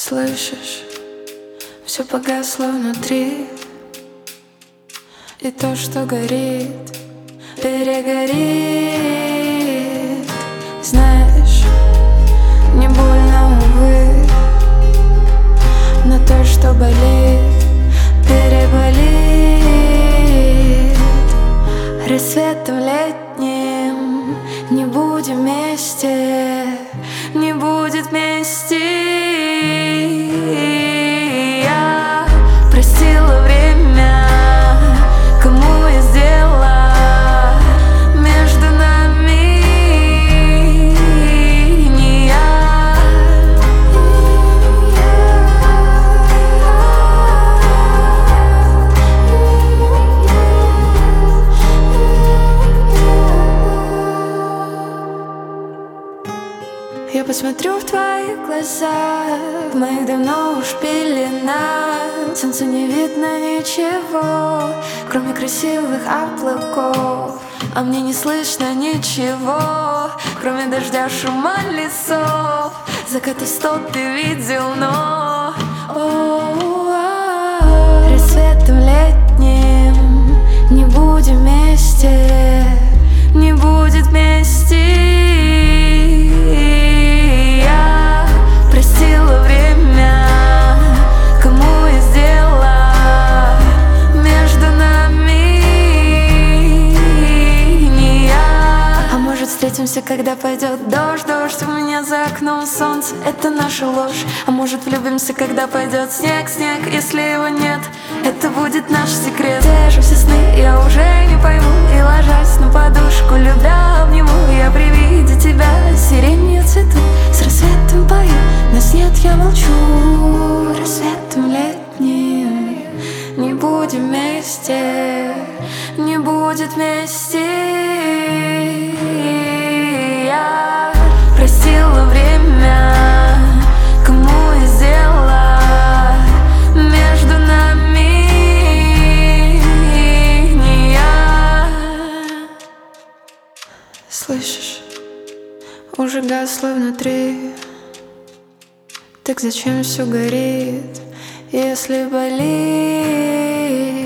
Слышишь, все погасло внутри, и то, что горит, перегорит. Знаешь, не больно, увы, но то, что болит, переболит. Рассветом летним не будем вместе, не будет мести. Я простила время, кому я сделала между нами не я. Я посмотрю в твои глаза, в моих давно уж пелена. Солнцу не видно ничего, кроме красивых облаков. А мне не слышно ничего, кроме дождя, шума лесов. Закаты 100 ты видел, но рассветом летним не будем вместе, не будет мести. Встретимся, когда пойдет дождь, дождь у меня за окном солнце, это наша ложь. А может влюбимся, когда пойдет снег, снег, если его нет, это будет наш секрет. Те же все сны я уже не пойму, и ложась на подушку, любя обниму. Я при виде тебя сиренью цвету, с рассветом пою, нас нет, я молчу. Рассветом летним не будем вместе, не будет мести. Я простила время, кому я сделала между нами не я. Слышишь, уже гасло внутри, так зачем все горит, если болит?